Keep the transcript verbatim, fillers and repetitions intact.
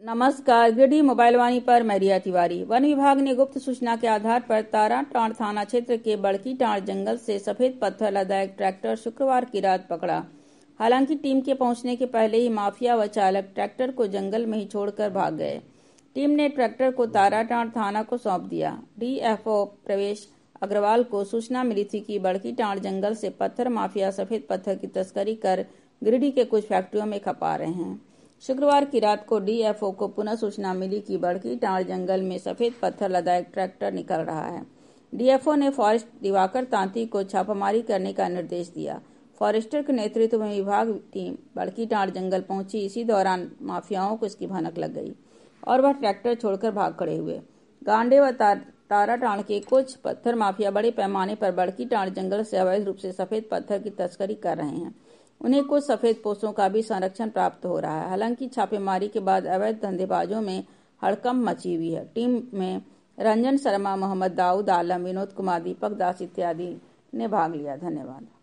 नमस्कार, गिरिडीह मोबाइल वाणी पर मैं रिया तिवारी। वन विभाग ने गुप्त सूचना के आधार पर ताराटांड़ थाना क्षेत्र के बड़की टांड़ जंगल से सफेद पत्थर लदा एक ट्रैक्टर शुक्रवार की रात पकड़ा। हालांकि टीम के पहुंचने के पहले ही माफिया व चालक ट्रैक्टर को जंगल में ही छोड़कर भाग गए। टीम ने ट्रैक्टर को ताराटांड़ थाना को सौंप दिया। डीएफओ प्रवेश अग्रवाल को सूचना मिली थी कि बड़की टांड़ जंगल से पत्थर माफिया सफेद पत्थर की तस्करी कर गिरिडीह के कुछ फैक्ट्रियों में खपा रहे हैं। शुक्रवार की रात को डीएफओ को पुनः सूचना मिली कि बड़की टांड़ जंगल में सफेद पत्थर लदा एक ट्रैक्टर निकल रहा है। डीएफओ ने फॉरेस्ट दिवाकर तांती को छापामारी करने का निर्देश दिया। फॉरेस्टर के नेतृत्व में विभाग टीम बड़की टांड़ जंगल पहुंची। इसी दौरान माफियाओं को इसकी भनक लग गई और वह ट्रैक्टर छोड़कर भाग खड़े हुए। गांडे व ताराटांड़ के कुछ पत्थर माफिया बड़े पैमाने पर बड़की टांड़ जंगल से अवैध रूप से सफेद पत्थर की तस्करी कर रहे हैं। उन्हें कुछ सफेद पोस्तों का भी संरक्षण प्राप्त हो रहा है। हालांकि छापेमारी के बाद अवैध धंधेबाजों में हड़कंप मची हुई है। टीम में रंजन शर्मा, मोहम्मद दाऊद आलम, विनोद कुमार, दीपक दास इत्यादि ने भाग लिया। धन्यवाद।